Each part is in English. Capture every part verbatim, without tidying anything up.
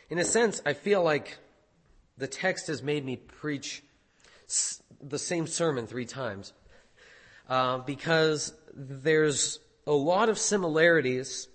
in a sense, I feel like the text has made me preach the same sermon three times. Uh, because there's a lot of similarities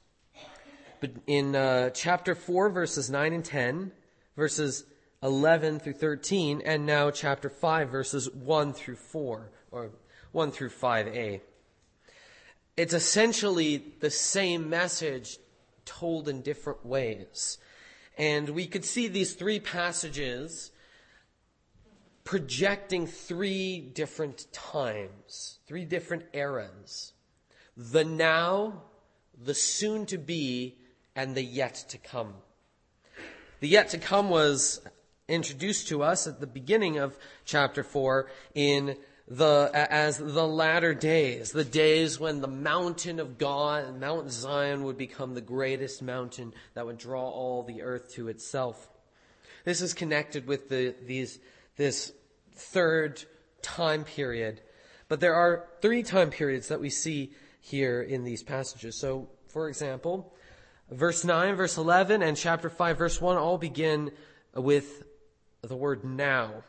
in uh, chapter four, verses nine and ten, verses eleven through thirteen, and now chapter five, verses one through four, or one through five a. It's essentially the same message told in different ways. And we could see these three passages projecting three different times, three different eras. The now, the soon to be, and the yet to come. The yet to come was introduced to us at the beginning of chapter four in the as the latter days, the days when the mountain of God, Mount Zion, would become the greatest mountain that would draw all the earth to itself. This is connected with the these this third time period. But there are three time periods that we see here in these passages. So, for example, verse nine, verse eleven, and chapter five, verse one all begin with the word now.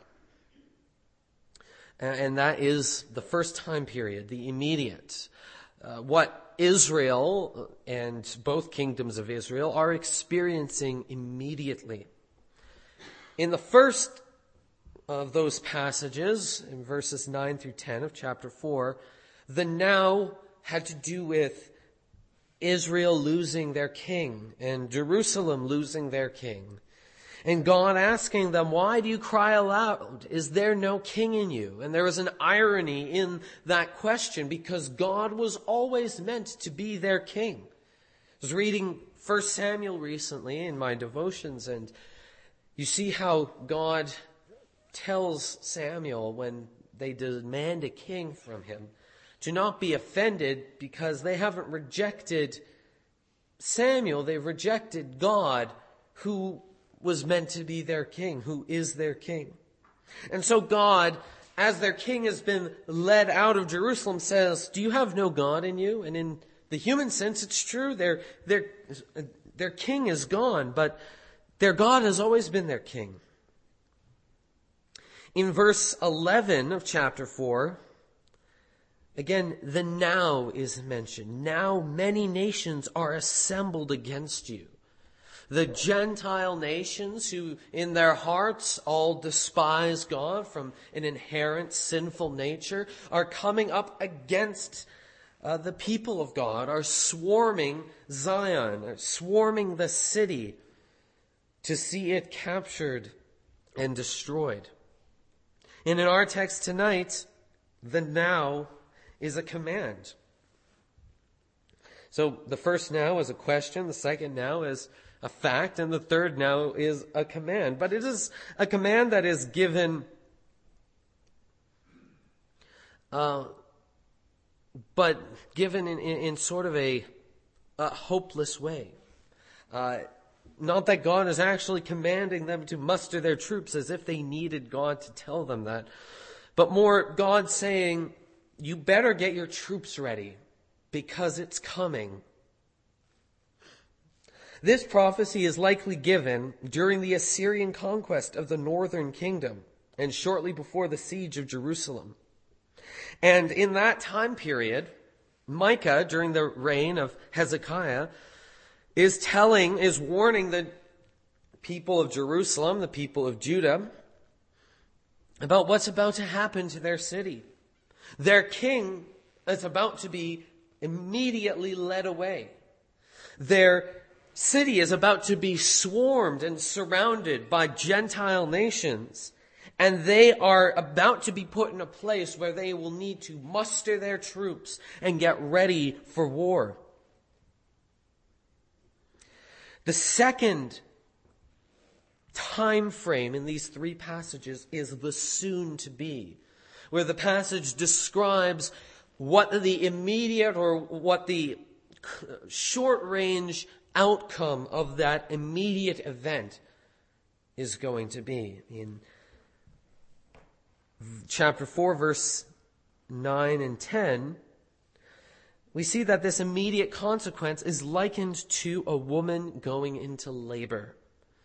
And that is the first time period, the immediate. Uh, what Israel and both kingdoms of Israel are experiencing immediately. In the first of those passages, in verses nine through ten of chapter four, the now had to do with Israel losing their king and Jerusalem losing their king. And God asking them, why do you cry aloud? Is there no king in you? And there was an irony in that question because God was always meant to be their king. I was reading First Samuel recently in my devotions, and you see how God tells Samuel when they demand a king from him to not be offended because they haven't rejected Samuel, they've rejected God who was meant to be their king, who is their king. And so God, as their king has been led out of Jerusalem, says, do you have no God in you? And in the human sense, it's true. Their, their, their king is gone, but their God has always been their king. In verse eleven of chapter four, again, the now is mentioned. Now many nations are assembled against you. The Gentile nations who in their hearts all despise God from an inherent sinful nature are coming up against uh, the people of God, are swarming Zion, are swarming the city to see it captured and destroyed. And in our text tonight, the now is a command. So the first now is a question, the second now is a fact, and the third now is a command. But it is a command that is given, uh, but given in, in, in sort of a, a hopeless way. Uh, not that God is actually commanding them to muster their troops as if they needed God to tell them that, but more God saying, you better get your troops ready because it's coming. This prophecy is likely given during the Assyrian conquest of the northern kingdom and shortly before the siege of Jerusalem. And in that time period, Micah, during the reign of Hezekiah, is telling, is warning the people of Jerusalem, the people of Judah, about what's about to happen to their city. Their king is about to be immediately led away. Their city is about to be swarmed and surrounded by Gentile nations, and they are about to be put in a place where they will need to muster their troops and get ready for war. The second time frame in these three passages is the soon to be, where the passage describes what the immediate or what the short range outcome of that immediate event is going to be. In chapter four, verse nine and ten, we see that this immediate consequence is likened to a woman going into labor.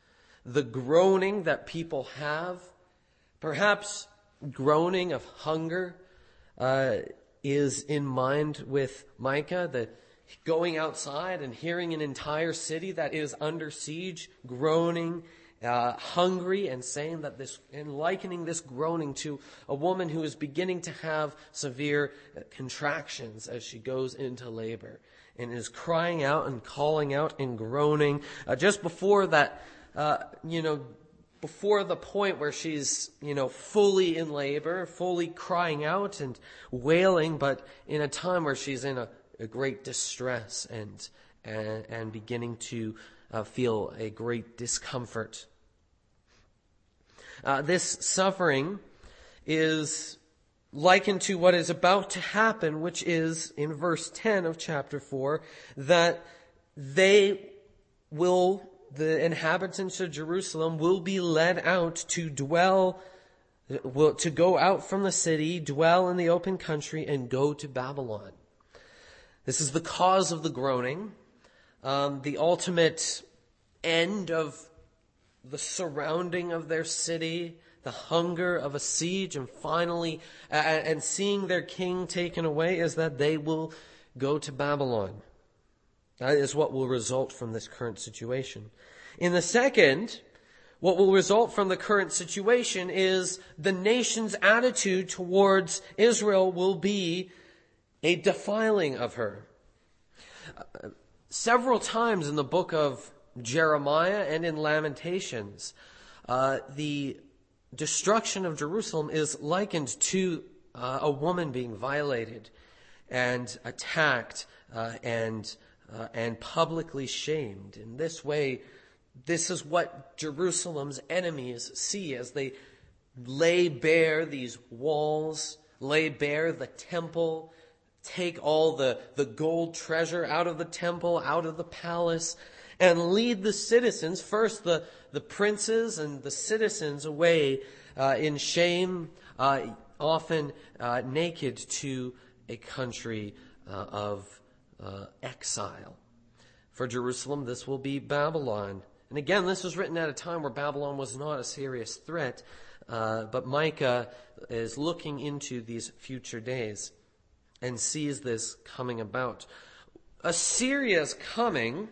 the groaning that people have, perhaps groaning of hunger, uh, is in mind with Micah, the going outside and hearing an entire city that is under siege, groaning, uh, hungry, and saying that this, and likening this groaning to a woman who is beginning to have severe contractions as she goes into labor, and is crying out and calling out and groaning, uh, just before that, uh, you know, before the point where she's, you know, fully in labor, fully crying out and wailing, but in a time where she's in a, a great distress and, and, and beginning to uh, feel a great discomfort. Uh, this suffering is likened to what is about to happen, which is in verse ten of chapter four, that they will, the inhabitants of Jerusalem will be led out to dwell, will, to go out from the city, dwell in the open country, and go to Babylon. This is the cause of the groaning, um, the ultimate end of the surrounding of their city, the hunger of a siege, and finally, uh, and seeing their king taken away, is that they will go to Babylon. That is what will result from this current situation. In the second, what will result from the current situation is the nation's attitude towards Israel will be a defiling of her. Uh, several times in the book of Jeremiah and in Lamentations, uh, the destruction of Jerusalem is likened to uh, a woman being violated and attacked uh, and uh, and publicly shamed. In this way, this is what Jerusalem's enemies see as they lay bare these walls, lay bare the temple, take all the, the gold treasure out of the temple, out of the palace, and lead the citizens, first the, the princes and the citizens, away uh, in shame, uh, often uh, naked, to a country uh, of uh, exile. For Jerusalem, this will be Babylon. And again, this was written at a time where Babylon was not a serious threat, uh, but Micah is looking into these future days and sees this coming about. Assyria's coming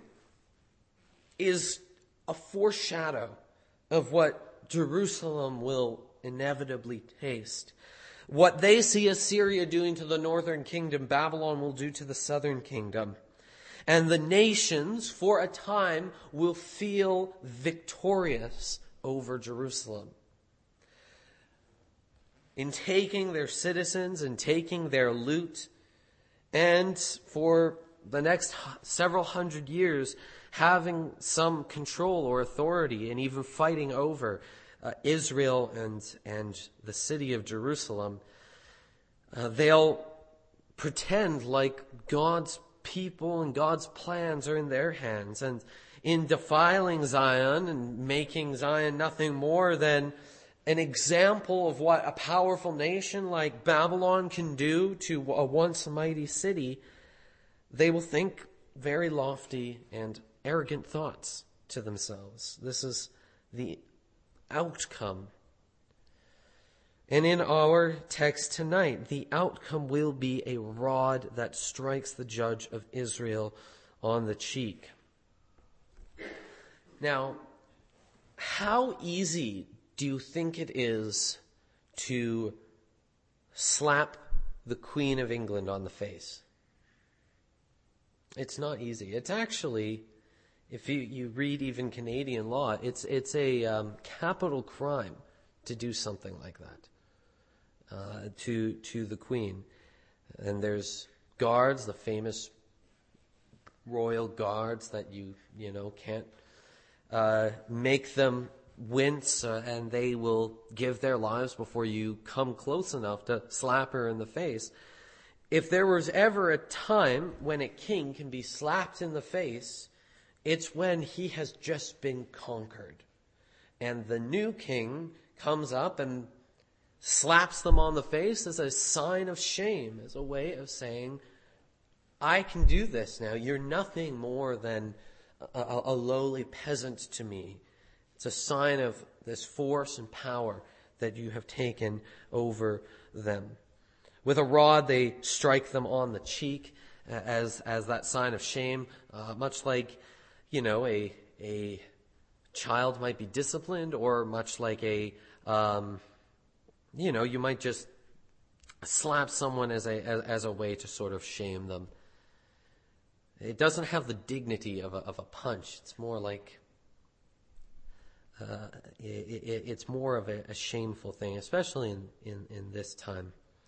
is a foreshadow of what Jerusalem will inevitably taste. What they see Assyria doing to the northern kingdom, Babylon will do to the southern kingdom. And the nations, for a time, will feel victorious over Jerusalem. In taking their citizens and taking their loot, and for the next several hundred years, having some control or authority and even fighting over uh, Israel and and the city of Jerusalem, uh, they'll pretend like God's people and God's plans are in their hands. And in defiling Zion and making Zion nothing more than an example of what a powerful nation like Babylon can do to a once mighty city, they will think very lofty and arrogant thoughts to themselves. This is the outcome. And in our text tonight, the outcome will be a rod that strikes the judge of Israel on the cheek. Now, how easy do you think it is to slap the Queen of England on the face? It's not easy. It's actually, if you, you read even Canadian law, it's it's a um, capital crime to do something like that uh, to to the Queen. And there's guards, the famous royal guards that you you know can't uh, make them wince, uh, and they will give their lives before you come close enough to slap her in the face. If there was ever a time when a king can be slapped in the face, it's when he has just been conquered. And the new king comes up and slaps them on the face as a sign of shame, as a way of saying, I can do this now. You're nothing more than a, a, a lowly peasant to me. It's a sign of this force and power that you have taken over them. With a rod, they strike them on the cheek as as that sign of shame, uh, much like, you know, a a child might be disciplined, or much like a, um, you know, you might just slap someone as a as, as a way to sort of shame them. It doesn't have the dignity of a of a punch. It's more like uh, it, it, it's more of a, a shameful thing, especially in, in, in this time.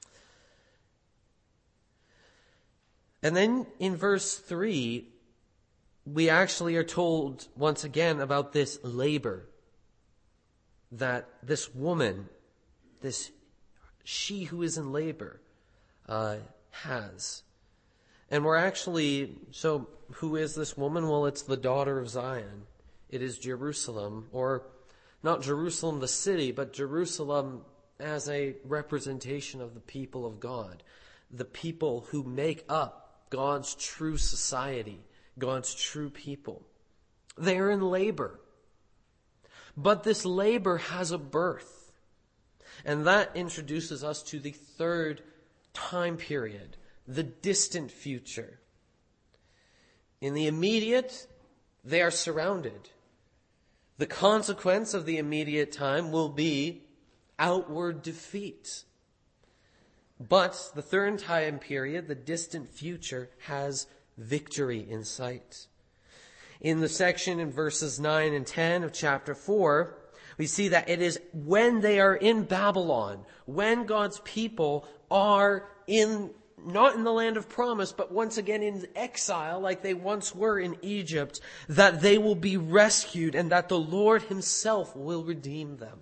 And then in verse three, we actually are told once again about this labor that this woman, this she who is in labor, uh, has. And we're actually, so who is this woman? Well, it's the daughter of Zion. It is Jerusalem, or not Jerusalem the city, but Jerusalem as a representation of the people of God, the people who make up God's true society, God's true people. They are in labor. But this labor has a birth. And that introduces us to the third time period, the distant future. In the immediate, they are surrounded. The consequence of the immediate time will be outward defeat. But the third time period, the distant future, has victory in sight. In the section in verses nine and ten of chapter four, we see that it is when they are in Babylon, when God's people are in, not in the land of promise, but once again in exile like they once were in Egypt, that they will be rescued and that the Lord himself will redeem them.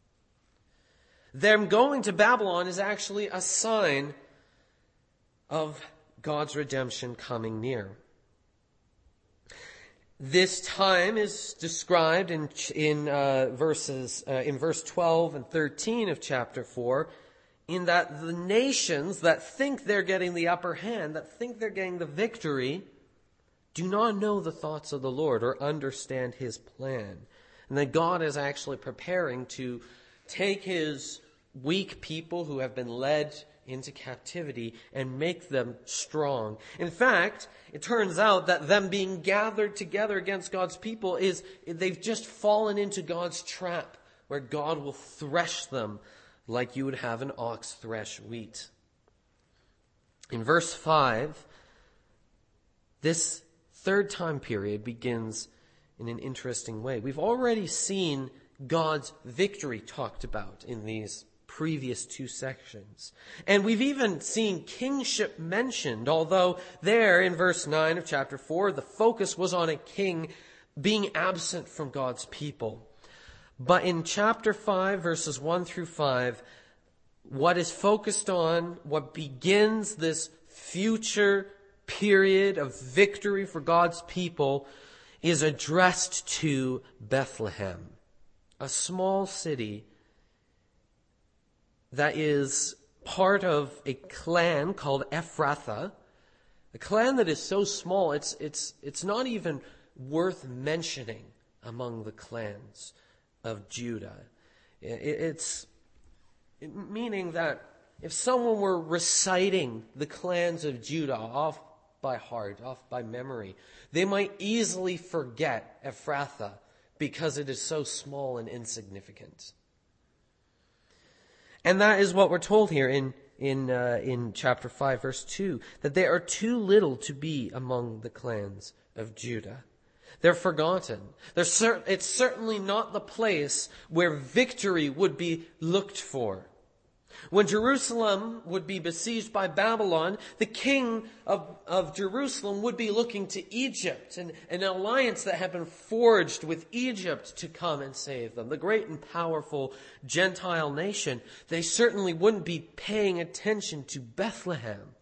Them going to Babylon is actually a sign of God's redemption coming near. This time is described in in uh, verses uh, in verse twelve and thirteen of chapter four, in that the nations that think they're getting the upper hand, that think they're getting the victory, do not know the thoughts of the Lord or understand his plan, and that God is actually preparing to take his weak people who have been led into captivity and make them strong. In fact, it turns out that them being gathered together against God's people is, they've just fallen into God's trap, where God will thresh them like you would have an ox thresh wheat. In verse five, this third time period begins in an interesting way. We've already seen God's victory talked about in these previous two sections. And we've even seen kingship mentioned, although there in verse nine of chapter four, the focus was on a king being absent from God's people. But in chapter five, verses one through five, what is focused on, what begins this future period of victory for God's people, is addressed to Bethlehem, a small city that is part of a clan called Ephrathah, a clan that is so small it's it's it's not even worth mentioning among the clans of Judah. It's meaning that if someone were reciting the clans of Judah off by heart, off by memory, they might easily forget Ephrathah because it is so small and insignificant. And that is what we're told here in in uh, in chapter five, verse two, that they are too little to be among the clans of Judah. They're forgotten. They're cer- it's certainly not the place where victory would be looked for. When Jerusalem would be besieged by Babylon, the king of, of Jerusalem would be looking to Egypt, and an alliance that had been forged with Egypt to come and save them. The great and powerful Gentile nation, they certainly wouldn't be paying attention to Bethlehem.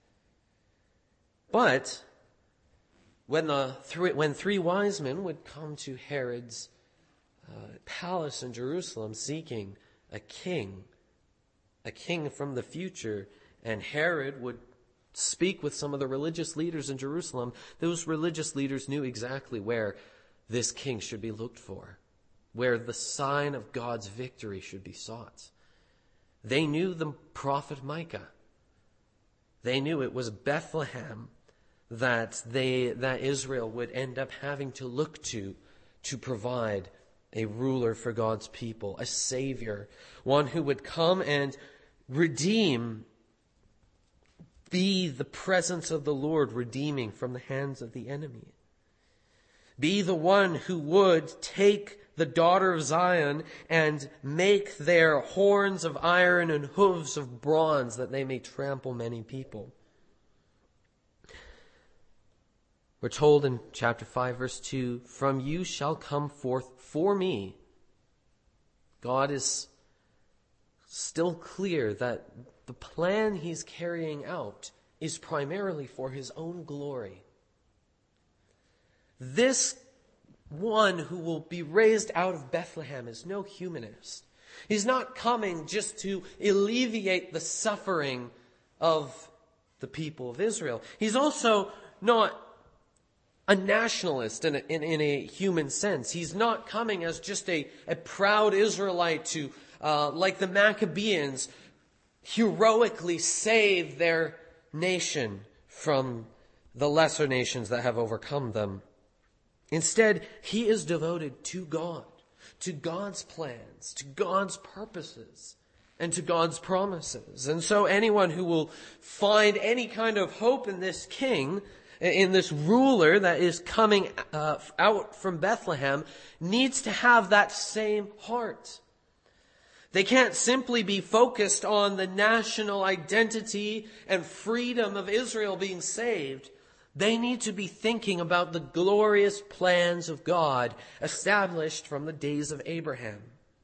But when the three, when three wise men would come to Herod's uh, palace in Jerusalem seeking a king, a king from the future, and Herod would speak with some of the religious leaders in Jerusalem, those religious leaders knew exactly where this king should be looked for, where the sign of God's victory should be sought. They knew the prophet Micah. They knew it was Bethlehem that they that Israel would end up having to look to to provide a ruler for God's people, a savior, one who would come and redeem, be the presence of the Lord redeeming from the hands of the enemy. Be the one who would take the daughter of Zion and make their horns of iron and hooves of bronze that they may trample many people. We're told in chapter five, verse two, "From you shall come forth for me." God is still clear that the plan he's carrying out is primarily for his own glory. This one who will be raised out of Bethlehem is no humanist. He's not coming just to alleviate the suffering of the people of Israel. He's also not a nationalist in a, in, in a human sense. He's not coming as just a, a proud Israelite to, uh, like the Maccabees, heroically save their nation from the lesser nations that have overcome them. Instead, he is devoted to God, to God's plans, to God's purposes, and to God's promises. And so anyone who will find any kind of hope in this king, in this ruler that is coming uh, out from Bethlehem, needs to have that same heart. They can't simply be focused on the national identity and freedom of Israel being saved. They need to be thinking about the glorious plans of God established from the days of Abraham.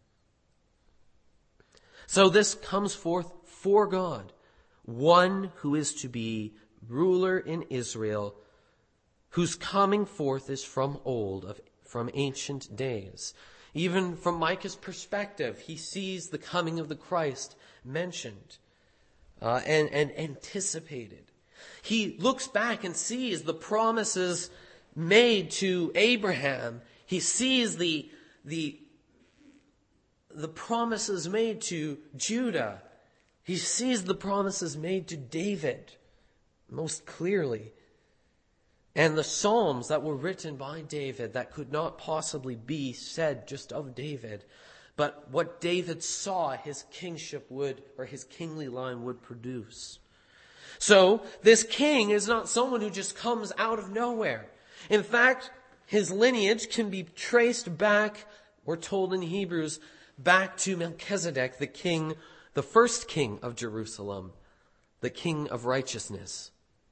So this comes forth for God, one who is to be ruler in Israel, whose coming forth is from old, of, from ancient days. Even from Micah's perspective, he sees the coming of the Christ mentioned uh, and, and anticipated. He looks back and sees the promises made to Abraham. He sees the, the, the promises made to Judah. He sees the promises made to David most clearly. And the Psalms that were written by David that could not possibly be said just of David, but what David saw his kingship would, or his kingly line would produce. So, this king is not someone who just comes out of nowhere. In fact, his lineage can be traced back, we're told in Hebrews, back to Melchizedek, the king, the first king of Jerusalem, the king of righteousness.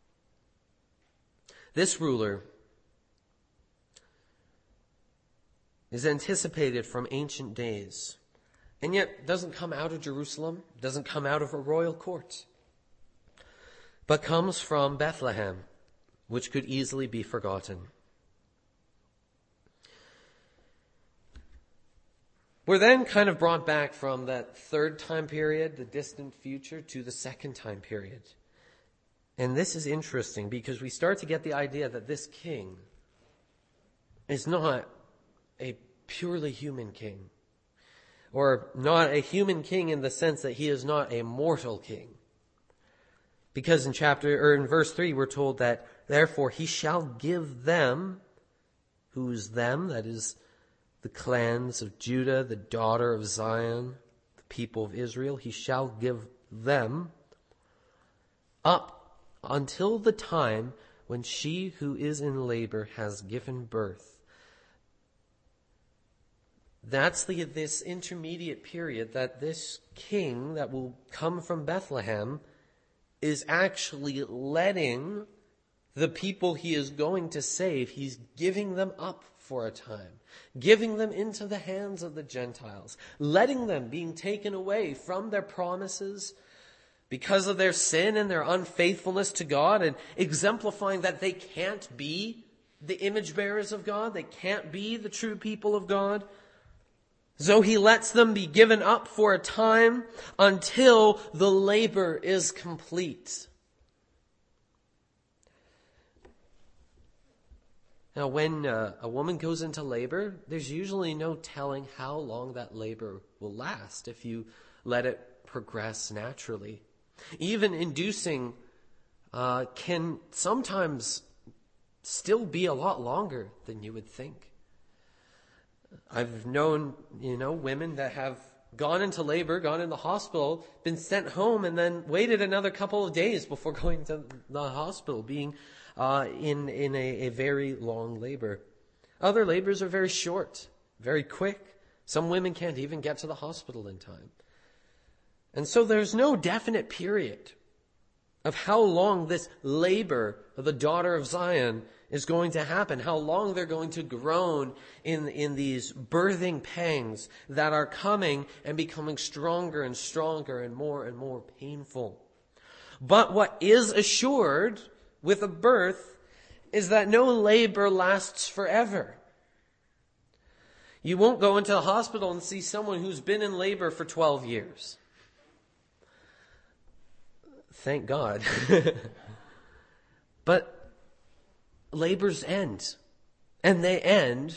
This ruler is anticipated from ancient days, and yet doesn't come out of Jerusalem, doesn't come out of a royal court, but comes from Bethlehem, which could easily be forgotten. We're then kind of brought back from that third time period, the distant future, to the second time period. And this is interesting because we start to get the idea that this king is not a purely human king, or not a human king in the sense that he is not a mortal king. Because in chapter, or in verse three, we're told that, therefore he shall give them, who's them? That is the clans of Judah, the daughter of Zion, the people of Israel. He shall give them up until the time when she who is in labor has given birth. That's the, this intermediate period that this king that will come from Bethlehem is actually letting the people he is going to save, he's giving them up for a time, giving them into the hands of the Gentiles, letting them being taken away from their promises because of their sin and their unfaithfulness to God, and exemplifying that they can't be the image bearers of God, they can't be the true people of God. So he lets them be given up for a time until the labor is complete. Now, when uh, a woman goes into labor, there's usually no telling how long that labor will last if you let it progress naturally. Even inducing uh, can sometimes still be a lot longer than you would think. I've known, you know, women that have gone into labor, gone into hospital, been sent home, and then waited another couple of days before going to the hospital, being uh, in in a, a very long labor. Other labors are very short, very quick. Some women can't even get to the hospital in time. And so there's no definite period of how long this labor of the daughter of Zion is going to happen, how long they're going to groan in, in these birthing pangs that are coming and becoming stronger and stronger and more and more painful. But what is assured with a birth is that no labor lasts forever. You won't go into the hospital and see someone who's been in labor for twelve years. Thank God. But labors end. And they end,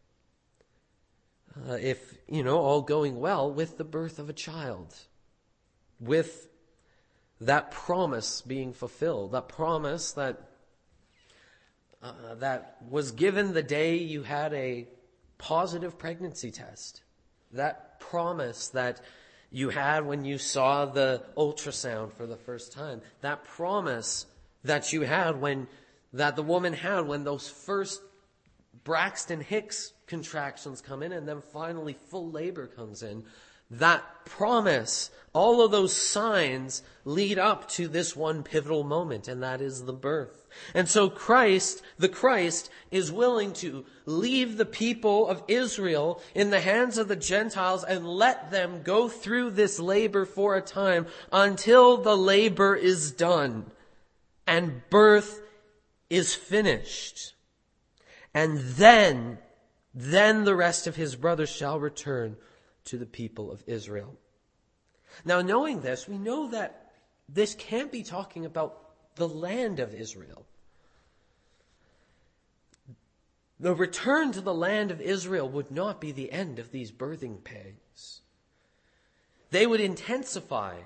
uh, if, you know, all going well, with the birth of a child. With that promise being fulfilled. That promise that, uh, that was given the day you had a positive pregnancy test. That promise that you had when you saw the ultrasound for the first time. That promise that you had when, that the woman had when those first Braxton Hicks contractions come in and then finally full labor comes in. That promise, all of those signs lead up to this one pivotal moment, and that is the birth. And so Christ, the Christ, is willing to leave the people of Israel in the hands of the Gentiles and let them go through this labor for a time until the labor is done and birth is finished. And then, then the rest of his brothers shall return to the people of Israel. Now, knowing this, we know that this can't be talking about the land of Israel. The return to the land of Israel would not be the end of these birthing pangs. They would intensify,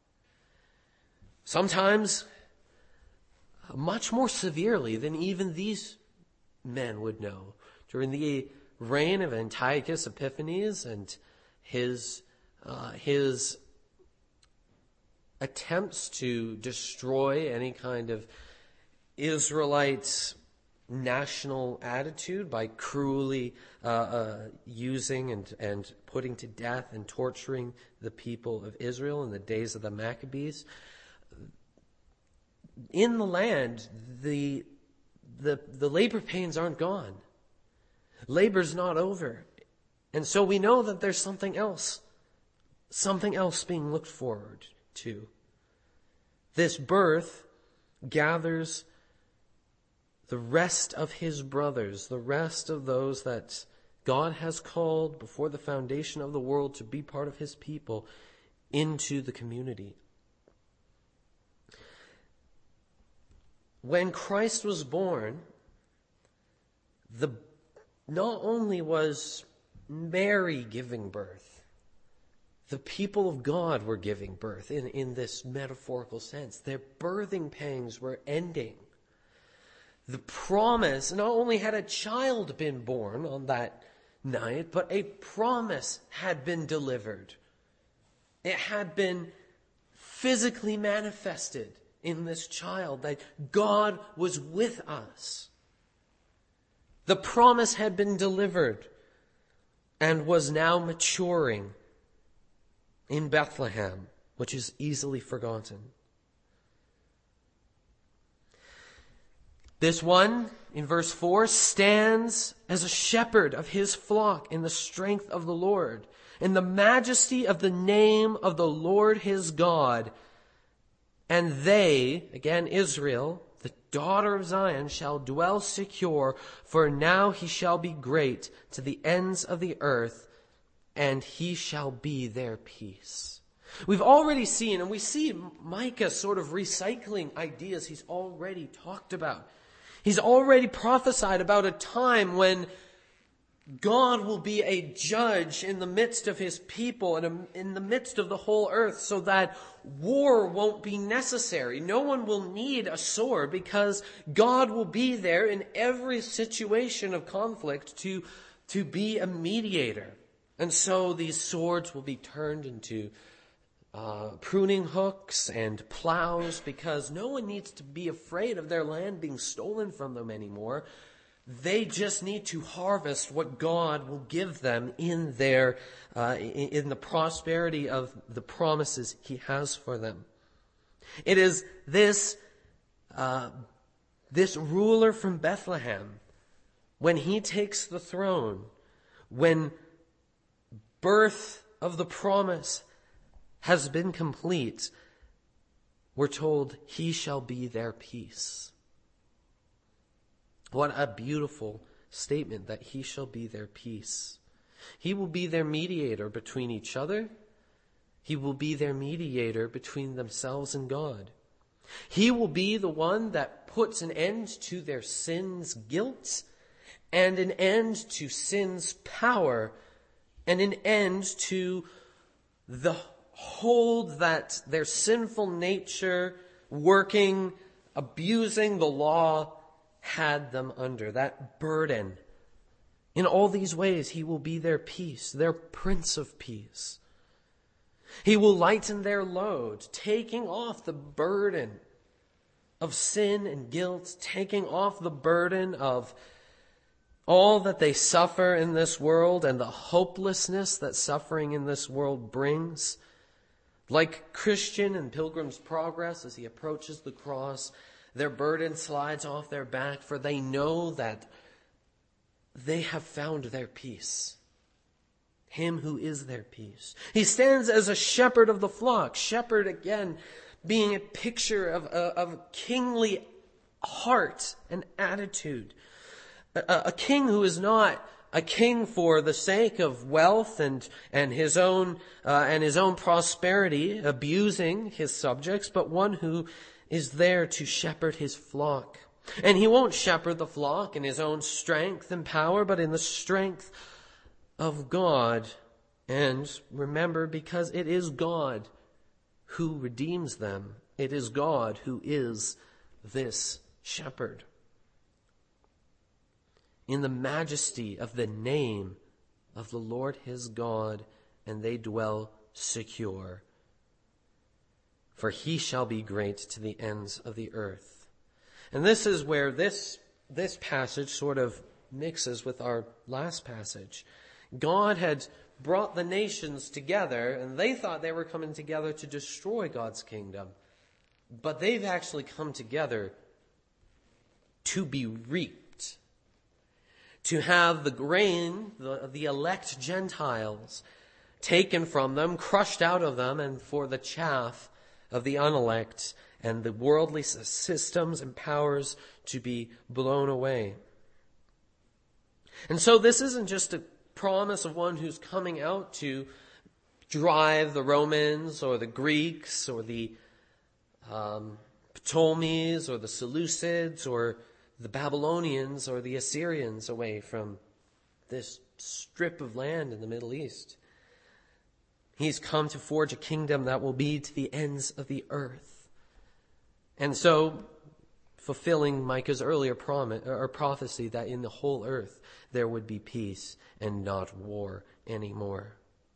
sometimes much more severely than even these men would know. During the reign of Antiochus Epiphanes and his uh, his attempts to destroy any kind of Israelite national attitude by cruelly uh, uh, using and, and putting to death and torturing the people of Israel in the days of the Maccabees. In the land, the the the labor pains aren't gone. Labor's not over. And so we know that there's something else, something else being looked forward to. This birth gathers the rest of his brothers, the rest of those that God has called before the foundation of the world to be part of his people, into the community. When Christ was born, the not only was Mary giving birth, the people of God were giving birth in, in this metaphorical sense. Their birthing pangs were ending. The promise, not only had a child been born on that night, but a promise had been delivered. It had been physically manifested in this child that God was with us. The promise had been delivered and was now maturing in Bethlehem, which is easily forgotten. This one, in verse four, stands as a shepherd of his flock in the strength of the Lord, in the majesty of the name of the Lord his God. And they, again Israel, the daughter of Zion, shall dwell secure, for now he shall be great to the ends of the earth, and he shall be their peace. We've already seen, and we see Micah sort of recycling ideas he's already talked about. He's already prophesied about a time when God will be a judge in the midst of his people and in the midst of the whole earth, so that war won't be necessary. No one will need a sword, because God will be there in every situation of conflict to, to be a mediator. And so these swords will be turned into uh, pruning hooks and plows, because no one needs to be afraid of their land being stolen from them anymore. They just need to harvest what God will give them in their, uh, in the prosperity of the promises he has for them. It is this, uh, this ruler from Bethlehem, when he takes the throne, when birth of the promise has been complete, we're told he shall be their peace. What a beautiful statement, that he shall be their peace. He will be their mediator between each other. He will be their mediator between themselves and God. He will be the one that puts an end to their sin's guilt, and an end to sin's power, and an end to the hold that their sinful nature, working, abusing the law, had them under, that burden. In all these ways, he will be their peace, their Prince of Peace. He will lighten their load, taking off the burden of sin and guilt, taking off the burden of all that they suffer in this world and the hopelessness that suffering in this world brings. Like Christian in Pilgrim's Progress, as he approaches the cross, their burden slides off their back, for they know that they have found their peace. Him who is their peace. He stands as a shepherd of the flock. Shepherd, again, being a picture of, of, of kingly heart and attitude. A, a king who is not a king for the sake of wealth and, and his own, uh, and his own prosperity, abusing his subjects, but one who is there to shepherd his flock. And he won't shepherd the flock in his own strength and power, but in the strength of God. And remember, because it is God who redeems them. It is God who is this shepherd. In the majesty of the name of the Lord his God, and they dwell secure. For he shall be great to the ends of the earth. And this is where this, this passage sort of mixes with our last passage. God had brought the nations together, and they thought they were coming together to destroy God's kingdom. But they've actually come together to be reaped. To have the grain, the, the elect Gentiles, taken from them, crushed out of them, and for the chaff of the unelect and the worldly systems and powers to be blown away. And so this isn't just a promise of one who's coming out to drive the Romans or the Greeks or the um, Ptolemies or the Seleucids or the Babylonians or the Assyrians away from this strip of land in the Middle East. He's come to forge a kingdom that will be to the ends of the earth. And so, fulfilling Micah's earlier promise, or prophecy that in the whole earth there would be peace and not war anymore.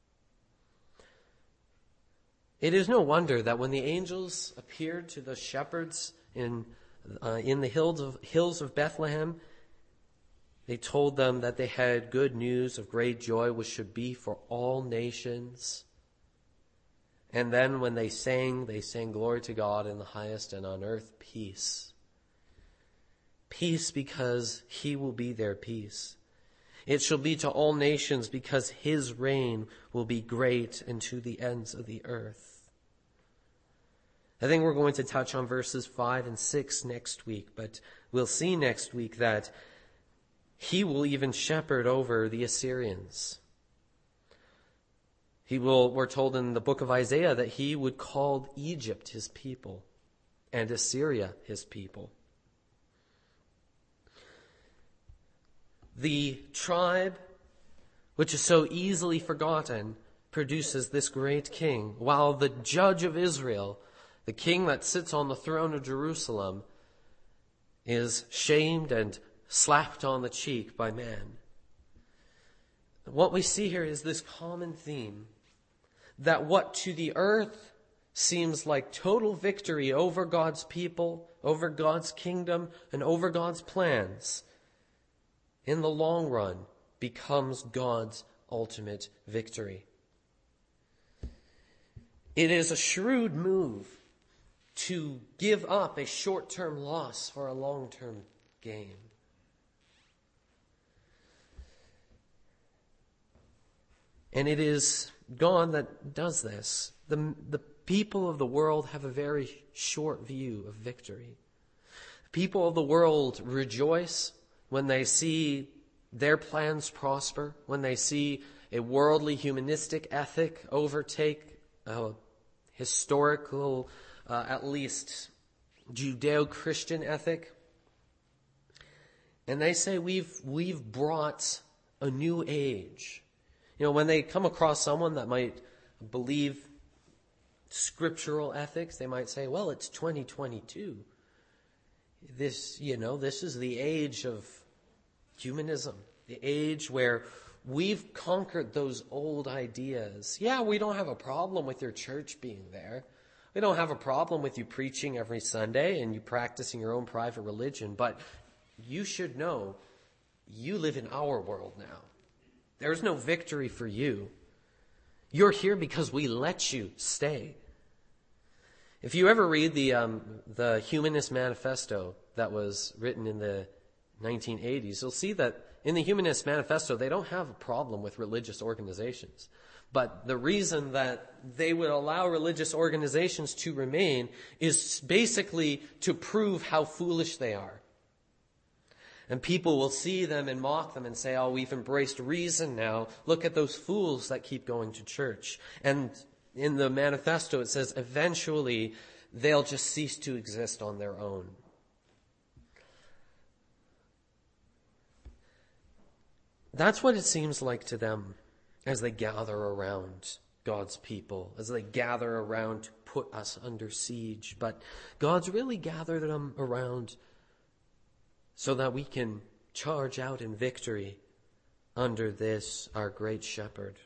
It is no wonder that when the angels appeared to the shepherds in uh, in the hills of hills of Bethlehem, they told them that they had good news of great joy, which should be for all nations. And then when they sang, they sang glory to God in the highest, and on earth peace. Peace because he will be their peace. It shall be to all nations because his reign will be great and to the ends of the earth. I think we're going to touch on verses five and six next week, but we'll see next week that he will even shepherd over the Assyrians. He will, we're told in the book of Isaiah that he would call Egypt his people and Assyria his people. The tribe, which is so easily forgotten, produces this great king, while the judge of Israel, the king that sits on the throne of Jerusalem, is shamed and slapped on the cheek by man. What we see here is this common theme, that what to the earth seems like total victory over God's people, over God's kingdom, and over God's plans, in the long run becomes God's ultimate victory. It is a shrewd move to give up a short-term loss for a long-term gain. And it is God that does this. The, the people of the world have a very short view of victory. People of the world rejoice when they see their plans prosper, when they see a worldly humanistic ethic overtake a historical, uh, at least Judeo-Christian ethic. And they say we've we've brought a new age. You know, when they come across someone that might believe scriptural ethics, they might say, well, it's twenty twenty-two. This, you know, this is the age of humanism, the age where we've conquered those old ideas. Yeah, we don't have a problem with your church being there. We don't have a problem with you preaching every Sunday and you practicing your own private religion, but you should know you live in our world now. There's no victory for you. You're here because we let you stay. If you ever read the um, the Humanist Manifesto that was written in the nineteen eighties, you'll see that in the Humanist Manifesto, they don't have a problem with religious organizations. But the reason that they would allow religious organizations to remain is basically to prove how foolish they are. And people will see them and mock them and say, oh, we've embraced reason now. Look at those fools that keep going to church. And in the manifesto, it says, eventually, they'll just cease to exist on their own. That's what it seems like to them as they gather around God's people, as they gather around to put us under siege. But God's really gathered them around so that we can charge out in victory under this, our great shepherd.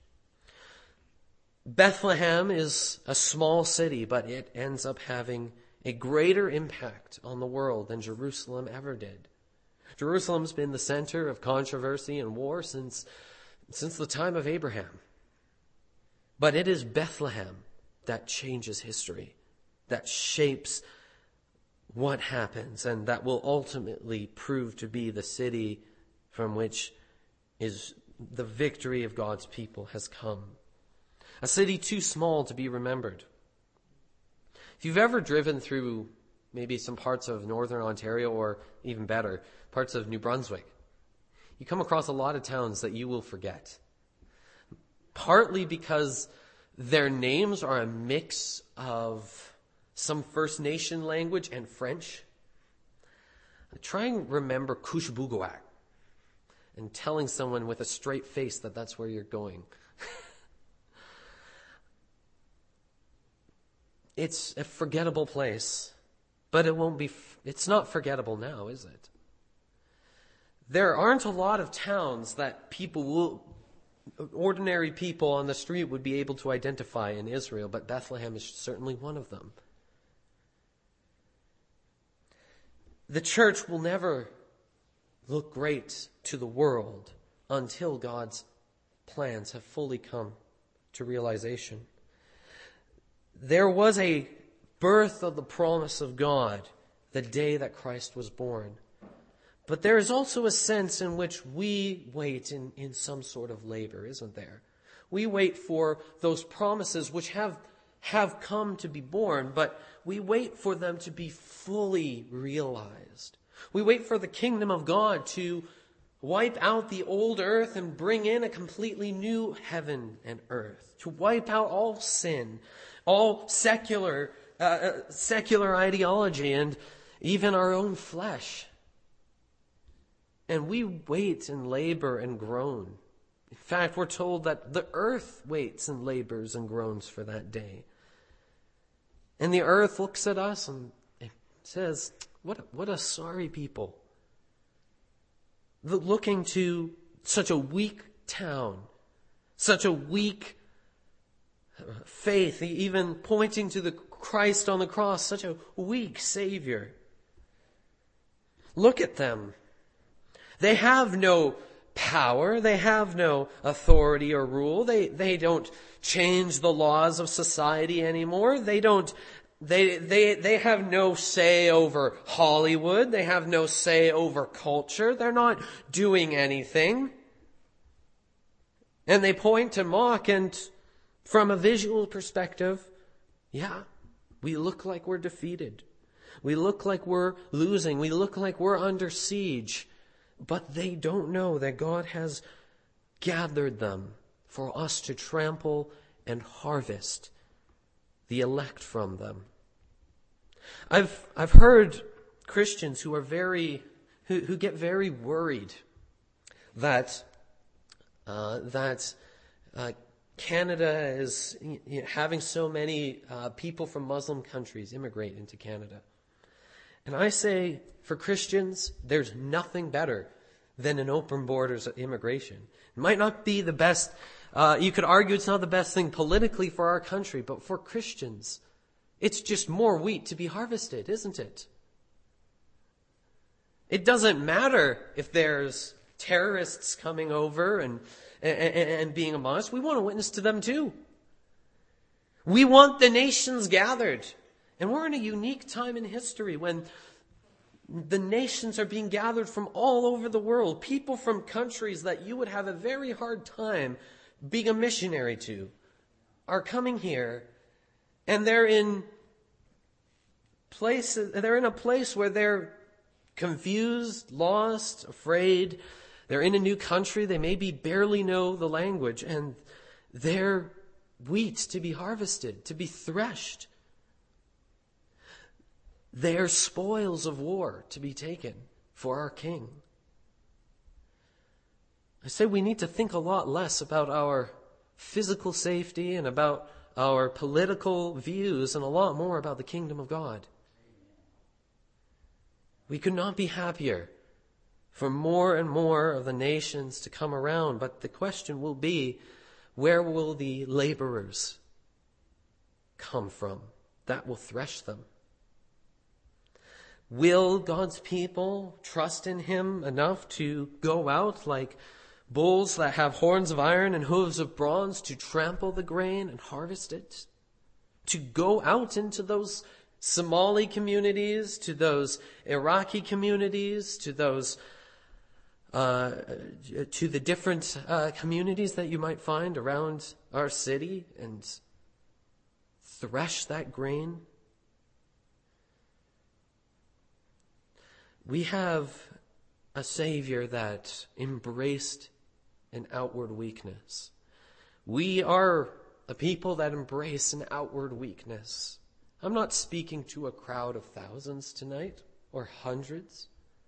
Bethlehem is a small city, but it ends up having a greater impact on the world than Jerusalem ever did. Jerusalem's been the center of controversy and war since, since the time of Abraham. But it is Bethlehem that changes history, that shapes what happens, and that will ultimately prove to be the city from which is the victory of God's people has come. A city too small to be remembered. If you've ever driven through maybe some parts of northern Ontario, or even better, parts of New Brunswick, you come across a lot of towns that you will forget. Partly because their names are a mix of some First Nation language and French. Try and remember Kushbugawak and telling someone with a straight face that that's where you're going. It's a forgettable place, but it won't be, it's not forgettable now, is it? There aren't a lot of towns that people will, ordinary people on the street would be able to identify in Israel, but Bethlehem is certainly one of them. The church will never look great to the world until God's plans have fully come to realization. There was a birth of the promise of God the day that Christ was born. But there is also a sense in which we wait in, in some sort of labor, isn't there? We wait for those promises which have, have come to be born, but we wait for them to be fully realized. We wait for the kingdom of God to wipe out the old earth and bring in a completely new heaven and earth, to wipe out all sin, all secular, uh, secular ideology, and even our own flesh. And we wait and labor and groan. In fact, we're told that the earth waits and labors and groans for that day. And the earth looks at us and says, what a, what a sorry people. Looking to such a weak town, such a weak faith, even pointing to the Christ on the cross, such a weak Savior. Look at them. They have no power. They have no authority or rule. They, they don't change the laws of society anymore. They don't, they, they, they have no say over Hollywood. They have no say over culture. They're not doing anything. And they point to mock, and from a visual perspective, yeah, we look like we're defeated. We look like we're losing. We look like we're under siege. But they don't know that God has gathered them for us to trample and harvest the elect from them. I've I've heard Christians who are very who, who get very worried that uh, that uh, Canada is you know, having so many uh, people from Muslim countries immigrate into Canada. And I say, for Christians, there's nothing better than an open borders immigration. It might not be the best, uh, you could argue it's not the best thing politically for our country, but for Christians, it's just more wheat to be harvested, isn't it? It doesn't matter if there's terrorists coming over and, and, and being among us. We want to witness to them too. We want the nations gathered. And we're in a unique time in history when the nations are being gathered from all over the world. People from countries that you would have a very hard time being a missionary to are coming here, and they're in places, they're in a place where they're confused, lost, afraid. They're in a new country. They maybe barely know the language, and they're wheat to be harvested, to be threshed. They are spoils of war to be taken for our King. I say we need to think a lot less about our physical safety and about our political views and a lot more about the kingdom of God. We could not be happier for more and more of the nations to come around, but the question will be, where will the laborers come from that will thresh them? Will God's people trust in Him enough to go out like bulls that have horns of iron and hooves of bronze to trample the grain and harvest it? To go out into those Somali communities, to those Iraqi communities, to those, uh, to the different uh, communities that you might find around our city and thresh that grain? We have a Savior that embraced an outward weakness. We are a people that embrace an outward weakness. I'm not speaking to a crowd of thousands tonight, or hundreds.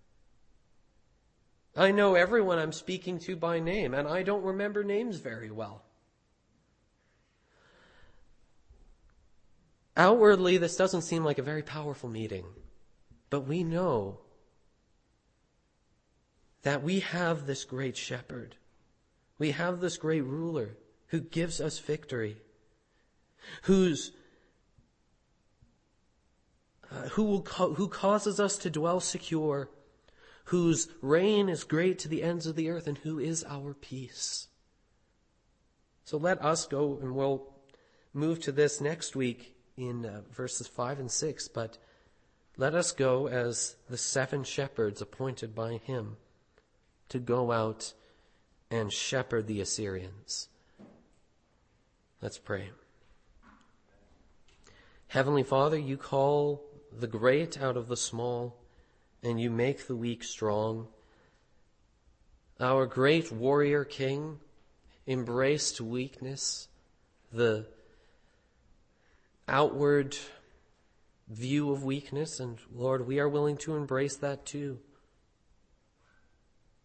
I know everyone I'm speaking to by name, and I don't remember names very well. Outwardly, this doesn't seem like a very powerful meeting, but we know that we have this great shepherd. We have this great ruler who gives us victory, who's uh, who will co- who causes us to dwell secure, whose reign is great to the ends of the earth, and who is our peace. So let us go, and we'll move to this next week in uh, verses five and six, but let us go as the seven shepherds appointed by Him to go out and shepherd the Assyrians. Let's pray. Heavenly Father, you call the great out of the small, and you make the weak strong. Our great warrior King embraced weakness, the outward view of weakness, and Lord, we are willing to embrace that too.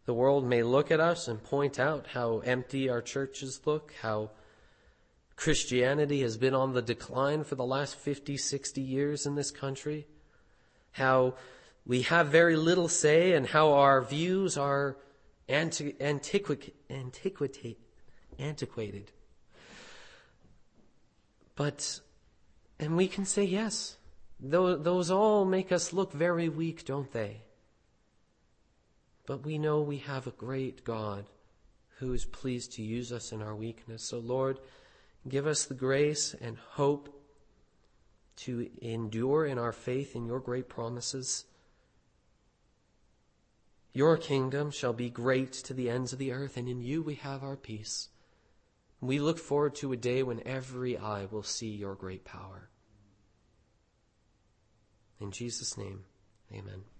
The world may look at us and point out how empty our churches look, how Christianity has been on the decline for the last fifty, sixty years in this country, how we have very little say and how our views are anti- antiqui- antiquity, antiquated. But, and we can say yes, those, those all make us look very weak, don't they? But we know we have a great God who is pleased to use us in our weakness. So Lord, give us the grace and hope to endure in our faith in your great promises. Your kingdom shall be great to the ends of the earth, and in you we have our peace. We look forward to a day when every eye will see your great power. In Jesus' name, amen.